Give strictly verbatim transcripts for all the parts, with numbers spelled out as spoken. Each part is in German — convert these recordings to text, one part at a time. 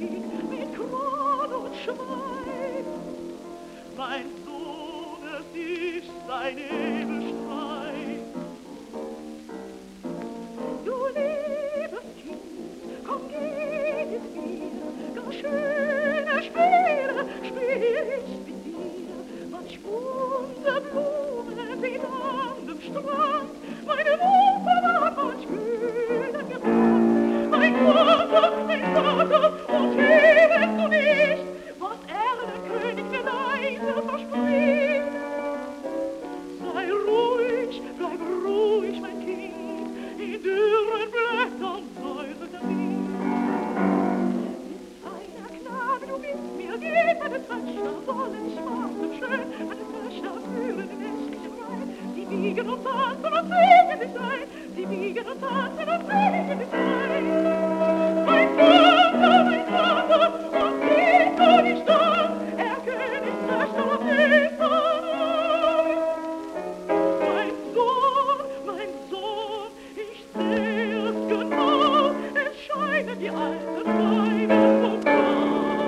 Krieg mit Kron und Schwein. Mein Sohn, es ist sein Edelstreit. Du liebes Kind, komm, geh mit mir, gar schöne Spiele spiel ich mit dir. Manch bunte Blume weht an dem Strand, meine Mutter war manch kühlen gewandt. Mein Vater, mein Vater, und hebest du nicht, was er der König der Leise verspricht. Sei ruhig, bleib ruhig, mein Kind, in dürren Blättern säuselt der Wind. Feiner Knabe, du bist mir lieb, meine Töchter wollen schwarz und schön, meine Töchter fühlen nächtlich frei. Sie wiegen und tanzen und singen sich ein, sie wiegen und tanzen und singen sich ein. Mein Vater, mein Vater, und siehst du nicht an, er Königstöchter auf Österreich. Mein Sohn, mein Sohn, ich seh es genau, es scheinen die alten Weiber so klar.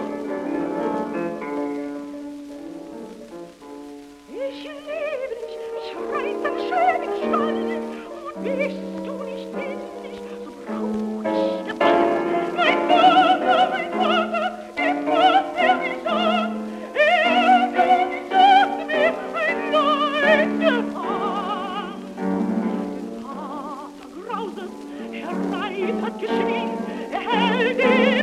Ich liebe dich, ich reiß ein schönes Stall, und bist du nicht willig, so brauch ich Gewalt. Mein Vater, mein Vater, jetzt fasst er mich an, er kann nicht sagt mir ein Leid getan. Der Vater grauset, er reitet geschwind, er hält ihn